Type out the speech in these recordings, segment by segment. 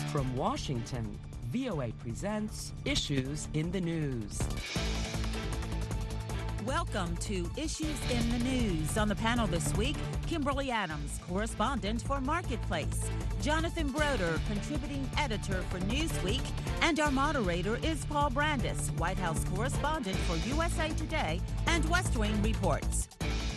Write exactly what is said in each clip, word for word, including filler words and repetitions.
From Washington, V O A presents Issues in the News. Welcome to Issues in the News. On the panel this week, Kimberly Adams, correspondent for Marketplace, Jonathan Broder, contributing editor for Newsweek, and our moderator is Paul Brandis, White House correspondent for U S A Today and West Wing Reports.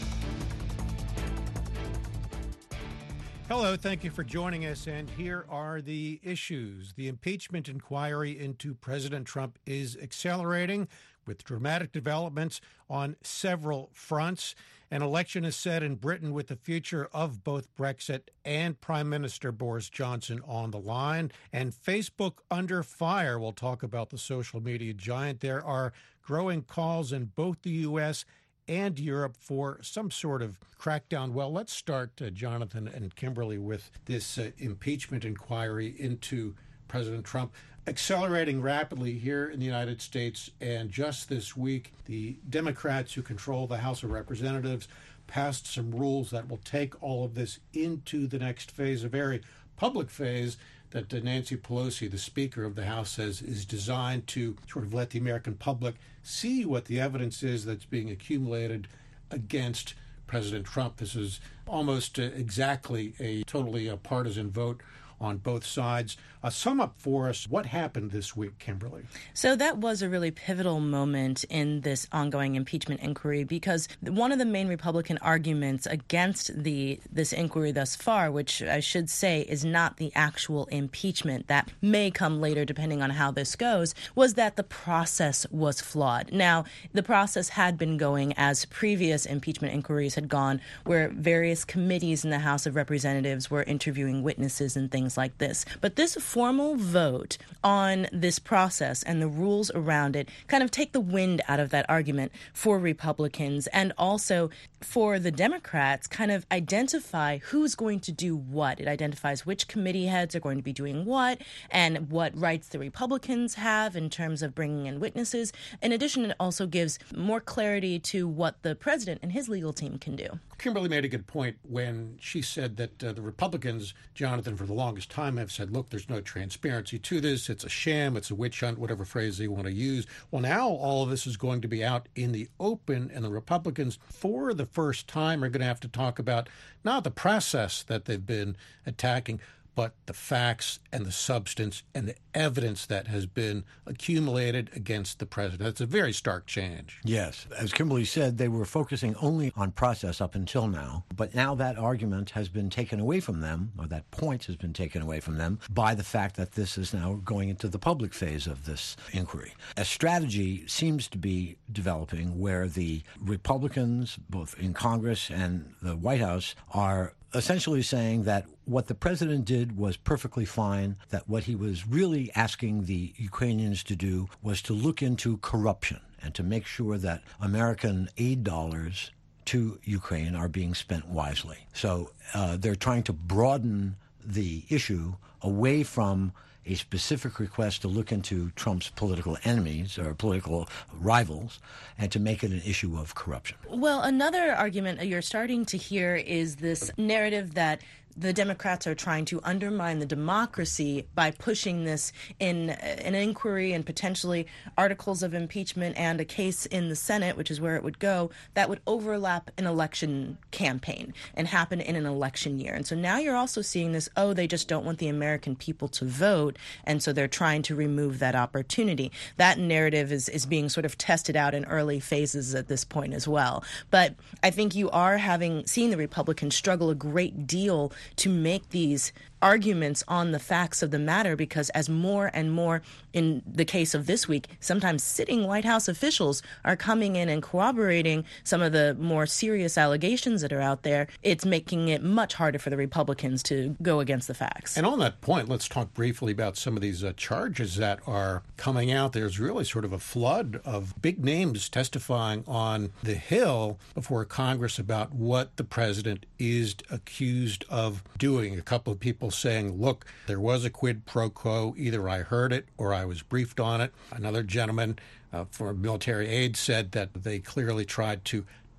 Hello, thank you for joining us, and here are the issues. The impeachment inquiry into President Trump is accelerating with dramatic developments on several fronts. An election is set in Britain with the future of both Brexit and Prime Minister Boris Johnson on the line. And Facebook under fire. We'll talk about the social media giant. There are growing calls in both the U S and Europe for some sort of crackdown. Well, let's start, uh, Jonathan and Kimberly, with this uh, impeachment inquiry into President Trump, accelerating rapidly here in the United States. And just this week, the Democrats who control the House of Representatives passed some rules that will take all of this into the next phase, a very public phase that uh, Nancy Pelosi, the Speaker of the House, says is designed to sort of let the American public see what the evidence is that's being accumulated against President Trump. This is almost uh, exactly a totally uh, partisan vote on both sides. Uh, sum up for us what happened this week, Kimberly. So that was a really pivotal moment in this ongoing impeachment inquiry, because one of the main Republican arguments against the this inquiry thus far, which I should say is not the actual impeachment that may come later depending on how this goes, was that the process was flawed. Now, the process had been going as previous impeachment inquiries had gone, where various committees in the House of Representatives were interviewing witnesses and things like this. But this formal vote on this process and the rules around it kind of take the wind out of that argument for Republicans, and also for the Democrats kind of identify who's going to do what. It identifies which committee heads are going to be doing what and what rights the Republicans have in terms of bringing in witnesses. In addition, it also gives more clarity to what the president and his legal team can do. Kimberly made a good point when she said that uh, the Republicans, Jonathan, for the longest time have said, look, there's no transparency to this. It's a sham. It's a witch hunt, whatever phrase they want to use. Well, now all of this is going to be out in the open, and the Republicans, for the first time, are going to have to talk about not the process that they've been attacking, but the facts and the substance and the evidence that has been accumulated against the president. That's a very stark change. Yes. As Kimberly said, they were focusing only on process up until now. But now that argument has been taken away from them, or that point has been taken away from them, by the fact that this is now going into the public phase of this inquiry. A strategy seems to be developing where the Republicans, both in Congress and the White House, are essentially saying that what the president did was perfectly fine, that what he was really asking the Ukrainians to do was to look into corruption and to make sure that American aid dollars to Ukraine are being spent wisely. So uh, they're trying to broaden the issue away from a specific request to look into Trump's political enemies or political rivals and to make it an issue of corruption. Well, another argument you're starting to hear is this narrative that the Democrats are trying to undermine the democracy by pushing this in an inquiry and potentially articles of impeachment and a case in the Senate, which is where it would go, that would overlap an election campaign and happen in an election year. And so now you're also seeing this, oh, they just don't want the American people to vote, and so they're trying to remove that opportunity. That narrative is, is being sort of tested out in early phases at this point as well. But I think you are having seen the Republicans struggle a great deal to make these arguments on the facts of the matter, because as more and more, in the case of this week, sometimes sitting White House officials are coming in and corroborating some of the more serious allegations that are out there, it's making it much harder for the Republicans to go against the facts. And on that point, let's talk briefly about some of these uh, charges that are coming out. There's really sort of a flood of big names testifying on the Hill before Congress about what the president is accused of doing. A couple of people saying, look, there was a quid pro quo. Either I heard it or I was briefed on it. Another gentleman uh, for military aid said that they clearly tried to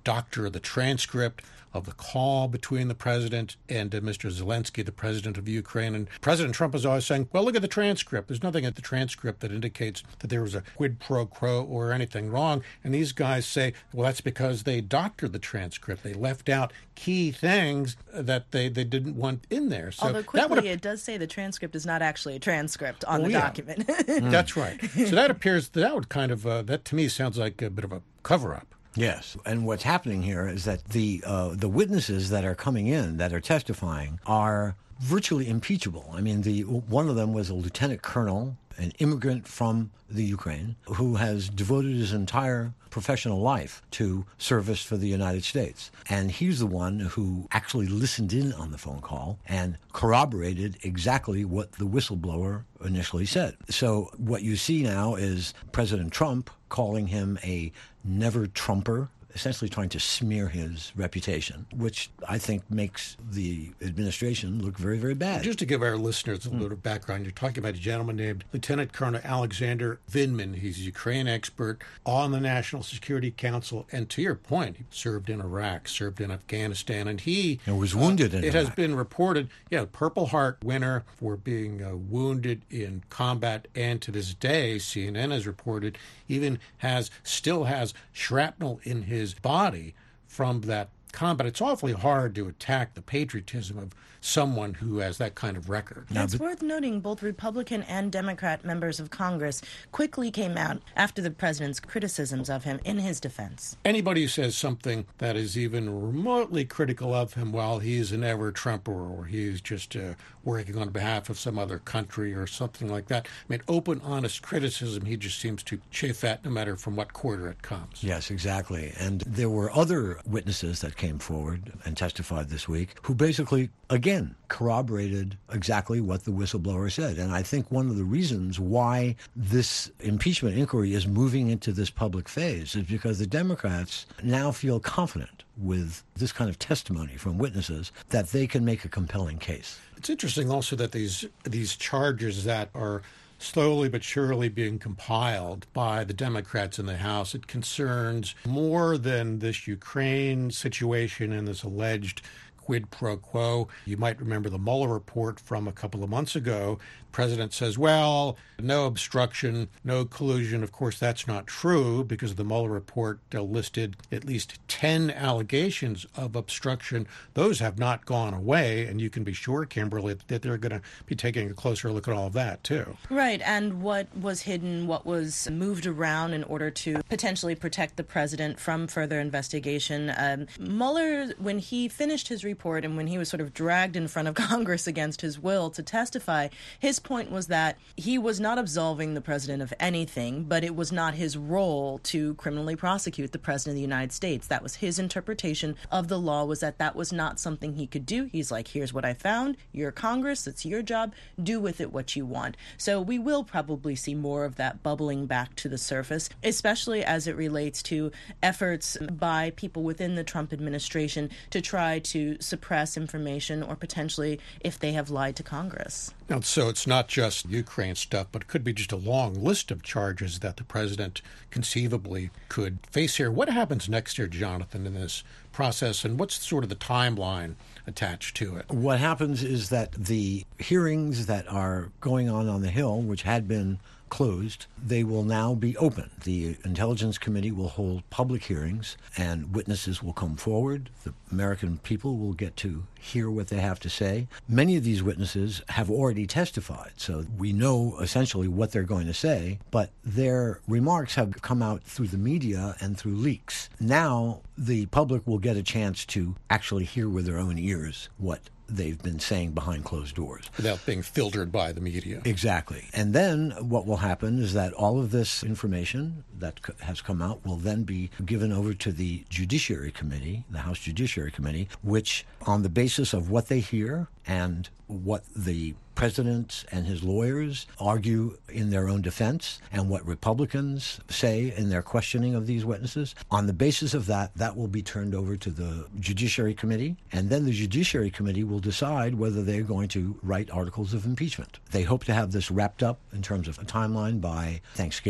doctor the transcript of the call between the president and uh, Mister Zelensky, the president of Ukraine. And President Trump is always saying, well, look at the transcript. There's nothing at the transcript that indicates that there was a quid pro quo or anything wrong. And these guys say, well, that's because they doctored the transcript. They left out key things that they, they didn't want in there. So Although quickly, that it does say the transcript is not actually a transcript on oh, the yeah. document. That's right. So that appears, that would kind of, uh, that to me sounds like a bit of a cover-up. Yes, and what's happening here is that the uh, the witnesses that are coming in, that are testifying, are virtually impeachable. I mean, the one of them was a lieutenant colonel, an immigrant from the Ukraine, who has devoted his entire professional life to service for the United States. And he's the one who actually listened in on the phone call and corroborated exactly what the whistleblower initially said. So what you see now is President Trump calling him a never-Trumper, essentially trying to smear his reputation, which I think makes the administration look very, very bad. Just to give our listeners a little mm. background, you're talking about a gentleman named Lieutenant Colonel Alexander Vindman. He's a Ukraine expert on the National Security Council, and to your point, he served in Iraq, served in Afghanistan, and he and was wounded uh, in It Iraq. has been reported, yeah, Purple Heart winner for being uh, wounded in combat, and to this day, C N N has reported, even has still has shrapnel in his his body from that combat. It's awfully hard to attack the patriotism of someone who has that kind of record. Now, it's worth noting both Republican and Democrat members of Congress quickly came out after the president's criticisms of him in his defense. Anybody who says something that is even remotely critical of him, well, he's an ever-Trumper or he's just uh, working on behalf of some other country or something like that. I mean, open, honest criticism, he just seems to chafe at no matter from what quarter it comes. Yes, exactly. And there were other witnesses that came forward and testified this week who basically, again, corroborated exactly what the whistleblower said. And I think one of the reasons why this impeachment inquiry is moving into this public phase is because the Democrats now feel confident with this kind of testimony from witnesses that they can make a compelling case. It's interesting also that these these charges that are slowly but surely being compiled by the Democrats in the House, it concerns more than this Ukraine situation and this alleged quid pro quo. You might remember the Mueller report from a couple of months ago. The president says, well, no obstruction, no collusion. Of course, that's not true because the Mueller report uh, listed at least ten allegations of obstruction. Those have not gone away, and you can be sure, Kimberly, that they're going to be taking a closer look at all of that, too. Right, and what was hidden, what was moved around in order to potentially protect the president from further investigation. Um, Mueller, when he finished his report and when he was sort of dragged in front of Congress against his will to testify, his point was that he was not absolving the president of anything, but it was not his role to criminally prosecute the president of the United States. That was his interpretation of the law, was that that was not something he could do. He's like, here's what I found. You're Congress. It's your job. Do with it what you want. So we will probably see more of that bubbling back to the surface, especially as it relates to efforts by people within the Trump administration to try to suppress information or potentially if they have lied to Congress. Now, so it's not just Ukraine stuff, but it could be just a long list of charges that the president conceivably could face here. What happens next year, Jonathan, in this process, and what's sort of the timeline attached to it? What happens is that the hearings that are going on on the Hill, which had been closed, they will now be open. The Intelligence Committee will hold public hearings and witnesses will come forward. The American people will get to hear what they have to say. Many of these witnesses have already testified, so we know essentially what they're going to say, but their remarks have come out through the media and through leaks. Now the public will get a chance to actually hear with their own ears what they've been saying behind closed doors. Without being filtered by the media. Exactly. And then what will happen is that all of this information that has come out will then be given over to the Judiciary Committee, the House Judiciary Committee, which on the basis of what they hear and what the president and his lawyers argue in their own defense and what Republicans say in their questioning of these witnesses, on the basis of that, that will be turned over to the Judiciary Committee, and then the Judiciary Committee will decide whether they're going to write articles of impeachment. They hope to have this wrapped up in terms of a timeline by Thanksgiving.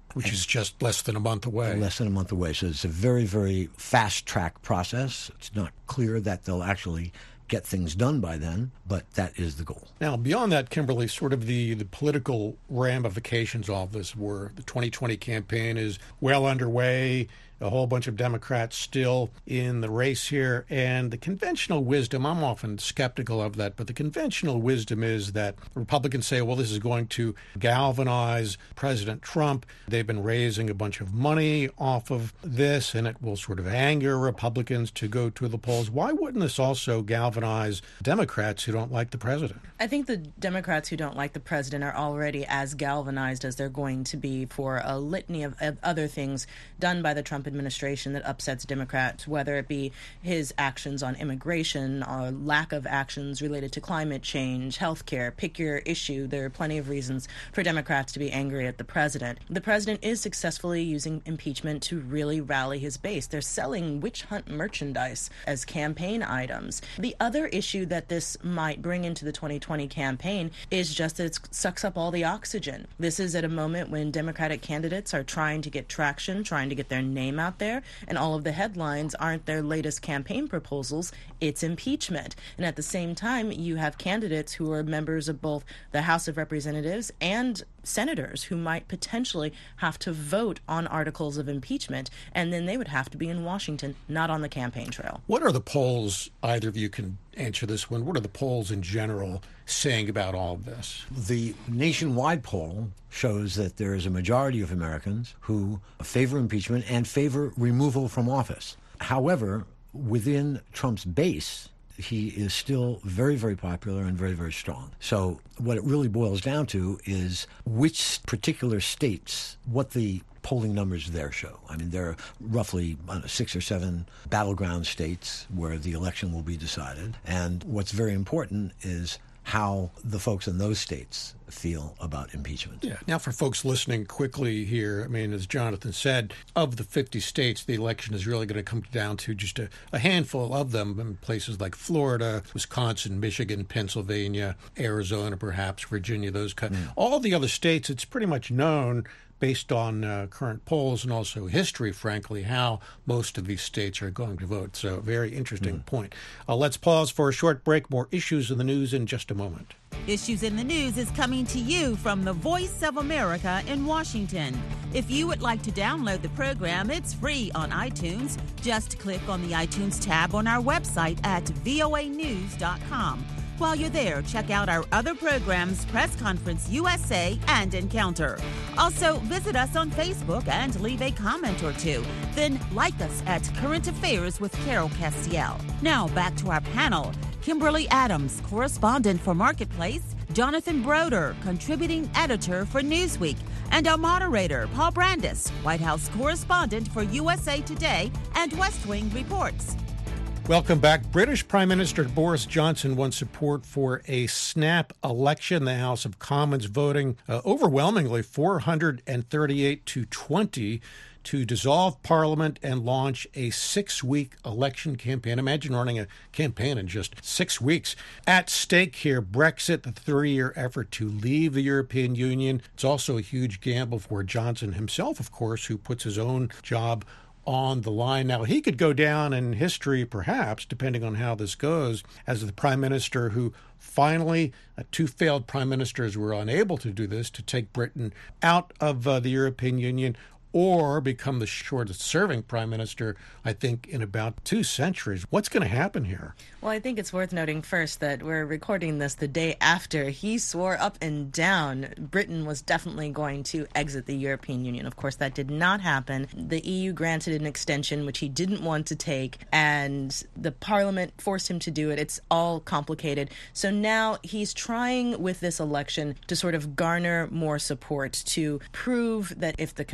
Which is just less than a month away. Less than a month away. So it's a very, very fast-track process. It's not clear that they'll actually get things done by then, but that is the goal. Now, beyond that, Kimberly, sort of the, the political ramifications of this were the twenty twenty campaign is well underway. A whole bunch of Democrats still in the race here. And the conventional wisdom, I'm often skeptical of that, but the conventional wisdom is that Republicans say, well, this is going to galvanize President Trump. They've been raising a bunch of money off of this, and it will sort of anger Republicans to go to the polls. Why wouldn't this also galvanize Democrats who don't like the president? I think the Democrats who don't like the president are already as galvanized as they're going to be for a litany of, of other things done by the Trump administration that upsets Democrats, whether it be his actions on immigration or lack of actions related to climate change, healthcare, pick your issue. There are plenty of reasons for Democrats to be angry at the president. The president is successfully using impeachment to really rally his base. They're selling witch hunt merchandise as campaign items. The other issue that this might bring into the twenty twenty campaign is just that it sucks up all the oxygen. This is at a moment when Democratic candidates are trying to get traction, trying to get their name out there, and all of the headlines aren't their latest campaign proposals, it's impeachment. And at the same time, you have candidates who are members of both the House of Representatives and senators who might potentially have to vote on articles of impeachment, and then they would have to be in Washington, not on the campaign trail. What are the polls, either of you can answer this one, what are the polls in general saying about all of this? The nationwide poll shows that there is a majority of Americans who favor impeachment and favor removal from office. However, within Trump's base, he is still very, very popular and very, very strong. So what it really boils down to is which particular states, what the polling numbers there show. I mean, there are roughly I don't know, six or seven battleground states where the election will be decided. And what's very important is how the folks in those states feel about impeachment. Yeah. Now, for folks listening quickly here, I mean, as Jonathan said, of the fifty states, the election is really going to come down to just a, a handful of them in places like Florida, Wisconsin, Michigan, Pennsylvania, Arizona, perhaps Virginia, those kind. Mm. All the other states, it's pretty much known based on uh, current polls and also history, frankly, how most of these states are going to vote. So a very interesting mm. point. Uh, let's pause for a short break. More issues in the news in just a moment. Issues in the News is coming to you from the Voice of America in Washington. If you would like to download the program, it's free on iTunes. Just click on the iTunes tab on our website at voa news dot com. While you're there, check out our other programs, Press Conference U S A and Encounter. Also, visit us on Facebook and leave a comment or two. Then like us at Current Affairs with Carol Castiel. Now back to our panel. Kimberly Adams, correspondent for Marketplace, Jonathan Broder, contributing editor for Newsweek, and our moderator, Paul Brandis, White House correspondent for U S A Today and West Wing Reports. Welcome back. British Prime Minister Boris Johnson won support for a snap election. The House of Commons voting uh, overwhelmingly four hundred thirty-eight to twenty to dissolve Parliament and launch a six-week election campaign. Imagine running a campaign in just six weeks. At stake here, Brexit, the three-year effort to leave the European Union. It's also a huge gamble for Johnson himself, of course, who puts his own job on the line. Now, he could go down in history, perhaps, depending on how this goes, as the prime minister who finally, uh, two failed prime ministers were unable to do this, to take Britain out of uh, the European Union, or become the shortest-serving prime minister, I think, in about two centuries. What's going to happen here? Well, I think it's worth noting first that we're recording this the day after he swore up and down Britain was definitely going to exit the European Union. Of course, that did not happen. The E U granted an extension, which he didn't want to take, and the Parliament forced him to do it. It's all complicated. So now he's trying with this election to sort of garner more support, to prove that if the Conservatives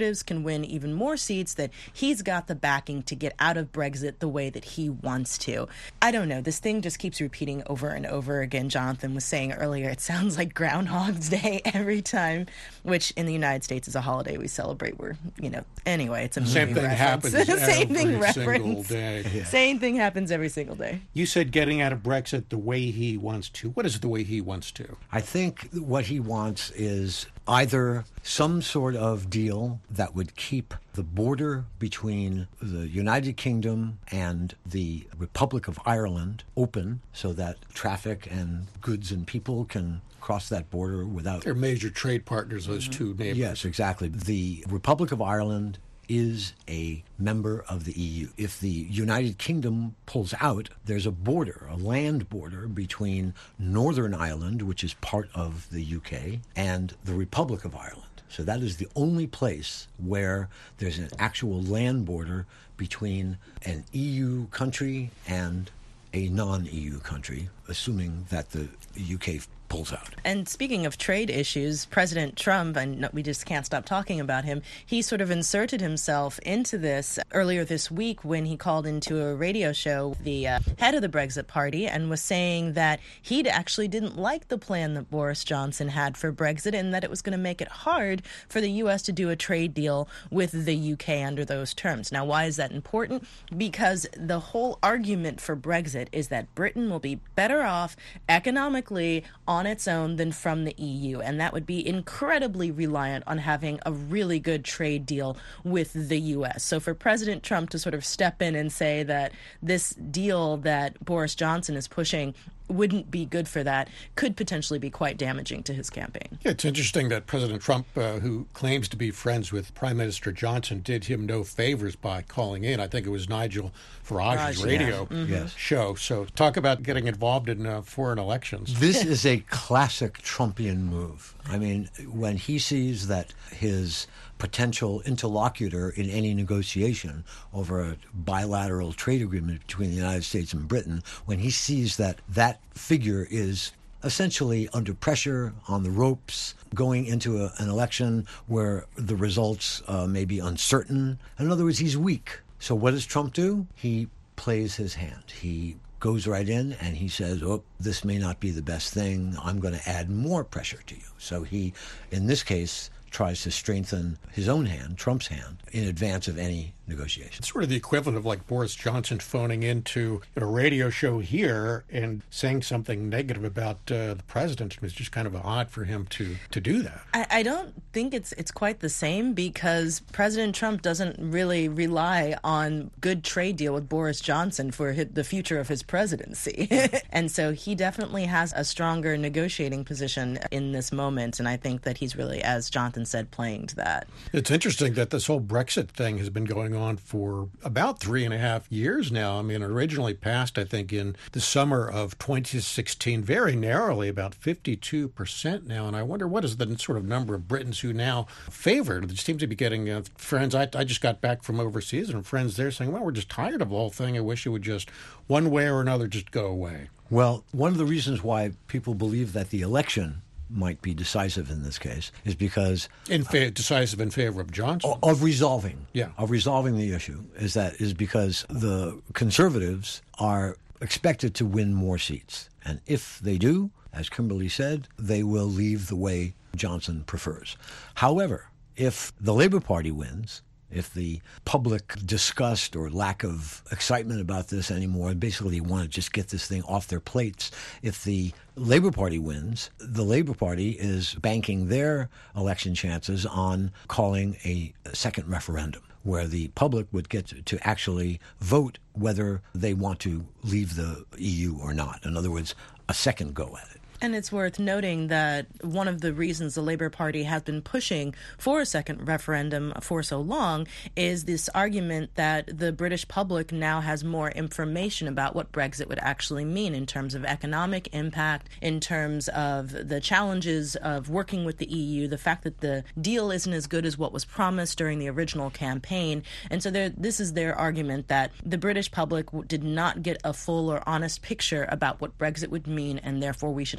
Conservatives can win even more seats, that he's got the backing to get out of Brexit the way that he wants to. I don't know. This thing just keeps repeating over and over again. Jonathan was saying earlier, it sounds like Groundhog's Day every time, which in the United States is a holiday we celebrate. We're, you know, anyway, it's a movie Same thing reference. happens Same thing every single reference. day. Yeah. Same thing happens every single day. You said getting out of Brexit the way he wants to. What is it the way he wants to? I think what he wants is either some sort of deal that would keep the border between the United Kingdom and the Republic of Ireland open so that traffic and goods and people can cross that border without... They're major trade partners, those two neighbors. Yes, exactly. The Republic of Ireland is a member of the E U. If the United Kingdom pulls out, there's a border, a land border between Northern Ireland, which is part of the U K, and the Republic of Ireland. So that is the only place where there's an actual land border between an E U country and a non-E U country, assuming that the U K pulls out. And speaking of trade issues, President Trump, and we just can't stop talking about him, he sort of inserted himself into this earlier this week when he called into a radio show the uh, head of the Brexit party and was saying that he actually didn't like the plan that Boris Johnson had for Brexit and that it was going to make it hard for the U S to do a trade deal with the U K under those terms. Now, why is that important? Because the whole argument for Brexit is that Britain will be better off economically on its own than from the E U, and that would be incredibly reliant on having a really good trade deal with the U S. So for President Trump to sort of step in and say that this deal that Boris Johnson is pushing wouldn't be good for that could potentially be quite damaging to his campaign. Yeah, it's interesting that President Trump, uh, who claims to be friends with Prime Minister Johnson, did him no favors by calling in. I think it was Nigel Farage's Farage, radio yeah. Mm-hmm. show. So talk about getting involved in uh, foreign elections. This is a classic Trumpian move. I mean, when he sees that his potential interlocutor in any negotiation over a bilateral trade agreement between the United States and Britain, when he sees that that figure is essentially under pressure, on the ropes, going into a, an election where the results uh, may be uncertain. In other words, he's weak. So what does Trump do? He plays his hand. He goes right in and he says, oh, this may not be the best thing. I'm going to add more pressure to you. So he, in this case, tries to strengthen his own hand, Trump's hand, in advance of any negotiation. It's sort of the equivalent of like Boris Johnson phoning into a radio show here and saying something negative about uh, the president. It was just kind of odd for him to, to do that. I, I don't think it's it's quite the same because President Trump doesn't really rely on good trade deal with Boris Johnson for his, the future of his presidency. And so he definitely has a stronger negotiating position in this moment. And I think that he's really, as Jonathan said, playing to that. It's interesting that this whole Brexit thing has been going on for about three and a half years now. I mean, it originally passed, I think, in the summer of twenty sixteen, very narrowly, about fifty-two percent now. And I wonder what is the sort of number of Britons who now favor it. It seems to be getting uh, friends. I, I just got back from overseas and friends there saying, well, we're just tired of the whole thing. I wish it would just, one way or another, just go away. Well, one of the reasons why people believe that the election might be decisive in this case is because in fa- decisive in favor of Johnson of resolving yeah of resolving the issue is that is because the conservatives are expected to win more seats, and if they do, as Kimberly said, they will leave the way Johnson prefers. However, if the Labour Party wins, if the public disgust or lack of excitement about this anymore, basically want to just get this thing off their plates, if the Labour Party wins, the Labour Party is banking their election chances on calling a second referendum where the public would get to, to actually vote whether they want to leave the E U or not. In other words, a second go at it. And it's worth noting that one of the reasons the Labour Party has been pushing for a second referendum for so long is this argument that the British public now has more information about what Brexit would actually mean in terms of economic impact, in terms of the challenges of working with the E U, the fact that the deal isn't as good as what was promised during the original campaign. And so this is their argument that the British public did not get a full or honest picture about what Brexit would mean, and therefore we should have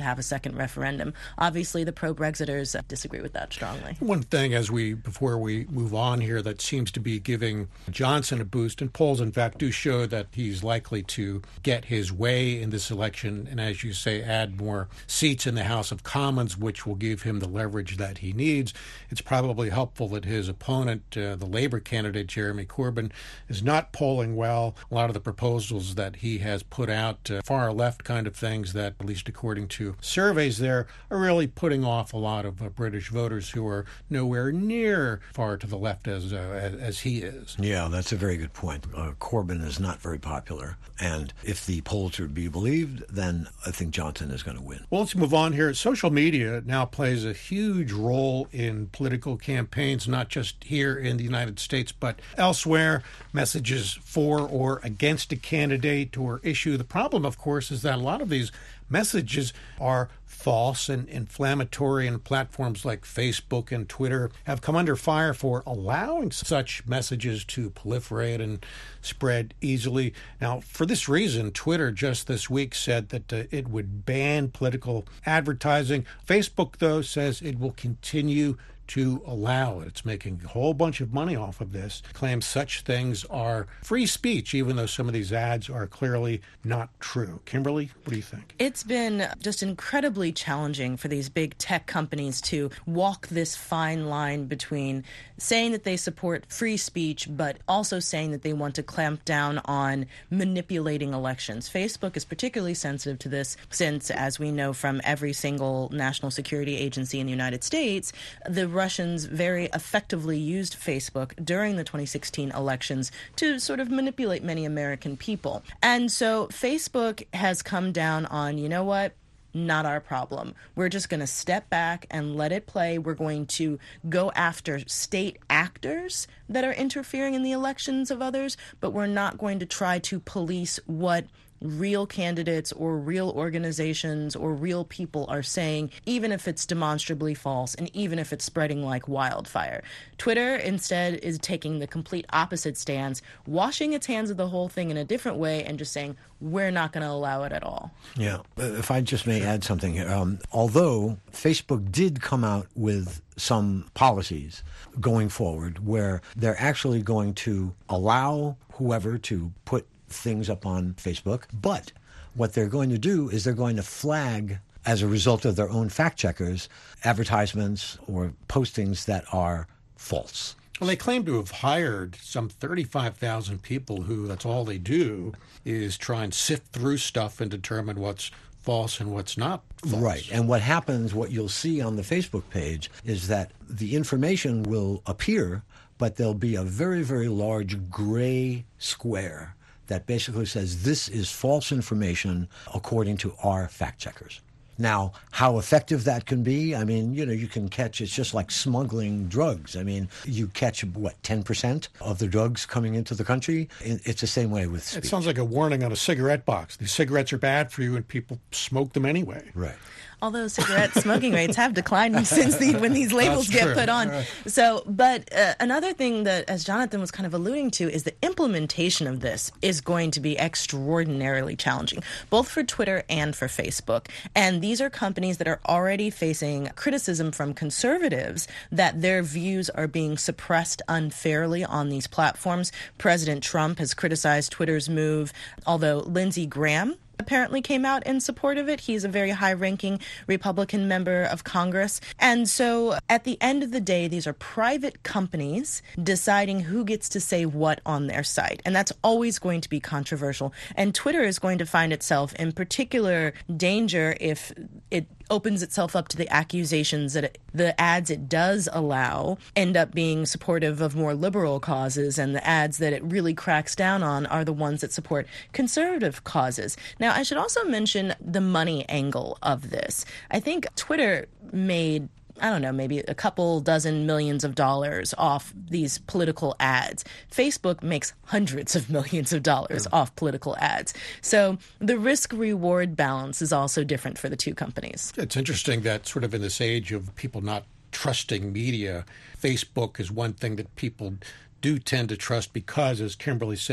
have a second referendum. Obviously, the pro-Brexiters disagree with that strongly. One thing, as we before we move on here, that seems to be giving Johnson a boost, and polls, in fact, do show that he's likely to get his way in this election, and as you say, add more seats in the House of Commons, which will give him the leverage that he needs. It's probably helpful that his opponent, uh, the Labour candidate, Jeremy Corbyn, is not polling well. A lot of the proposals that he has put out, uh, far left kind of things that, at least according to surveys there, are really putting off a lot of uh, British voters who are nowhere near far to the left as, uh, as as he is. Yeah, that's a very good point. Uh, Corbyn is not very popular, and if the polls are to be believed, then I think Johnson is going to win. Well, let's move on here. Social media now plays a huge role in political campaigns, not just here in the United States, but elsewhere. Messages for or against a candidate or issue. The problem, of course, is that a lot of these messages are false and inflammatory, and platforms like Facebook and Twitter have come under fire for allowing such messages to proliferate and spread easily. Now, for this reason, Twitter just this week said that uh, it would ban political advertising. Facebook, though, says it will continue to allow it. It's making a whole bunch of money off of this. Claims such things are free speech, even though some of these ads are clearly not true. Kimberly, what do you think? It's been just incredibly challenging for these big tech companies to walk this fine line between saying that they support free speech, but also saying that they want to clamp down on manipulating elections. Facebook is particularly sensitive to this since, as we know from every single national security agency in the United States, the Russians very effectively used Facebook during the twenty sixteen elections to sort of manipulate many American people. And so Facebook has come down on, you know what? Not our problem. We're just going to step back and let it play. We're going to go after state actors that are interfering in the elections of others, but we're not going to try to police what real candidates or real organizations or real people are saying, even if it's demonstrably false and even if it's spreading like wildfire. Twitter instead is taking the complete opposite stance, washing its hands of the whole thing in a different way and just saying, we're not going to allow it at all. Yeah, if I just may add something here. Um, although Facebook did come out with some policies going forward where they're actually going to allow whoever to put things up on Facebook, but what they're going to do is they're going to flag, as a result of their own fact checkers, advertisements or postings that are false. Well, they claim to have hired some thirty-five thousand people who, that's all they do, is try and sift through stuff and determine what's false and what's not false. Right. And what happens, what you'll see on the Facebook page, is that the information will appear, but there'll be a very, very large gray square that basically says this is false information according to our fact checkers. Now, how effective that can be, I mean, you know, you can catch, it's just like smuggling drugs. I mean, you catch, what, ten percent of the drugs coming into the country? It's the same way with speech. It sounds like a warning on a cigarette box. These cigarettes are bad for you and people smoke them anyway. Right. Although cigarette smoking rates have declined since the, when these labels That's get true. put on. Right. So, but uh, another thing that, as Jonathan was kind of alluding to, is the implementation of this is going to be extraordinarily challenging, both for Twitter and for Facebook. And these are companies that are already facing criticism from conservatives that their views are being suppressed unfairly on these platforms. President Trump has criticized Twitter's move, although Lindsey Graham apparently came out in support of it. He's a very high-ranking Republican member of Congress. And so at the end of the day, these are private companies deciding who gets to say what on their site. And that's always going to be controversial. And Twitter is going to find itself in particular danger if it opens itself up to the accusations that it, the ads it does allow end up being supportive of more liberal causes, and the ads that it really cracks down on are the ones that support conservative causes. Now, I should also mention the money angle of this. I think Twitter made I don't know, maybe a couple dozen millions of dollars off these political ads. Facebook makes hundreds of millions of dollars yeah. off political ads. So the risk-reward balance is also different for the two companies. It's interesting that sort of in this age of people not trusting media, Facebook is one thing that people do tend to trust because, as Kimberly said,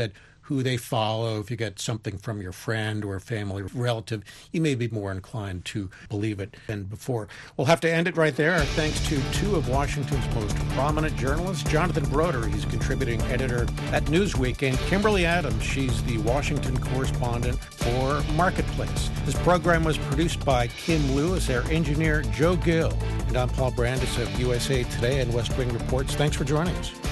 who they follow, if you get something from your friend or family relative, you may be more inclined to believe it than before. We'll have to end it right there. Our thanks to two of Washington's most prominent journalists, Jonathan Broder, he's a contributing editor at Newsweek, and Kimberly Adams, she's the Washington correspondent for Marketplace. This program was produced by Kim Lewis, our engineer Joe Gill, and I'm Paul Brandis of U S A Today and West Wing Reports. Thanks for joining us.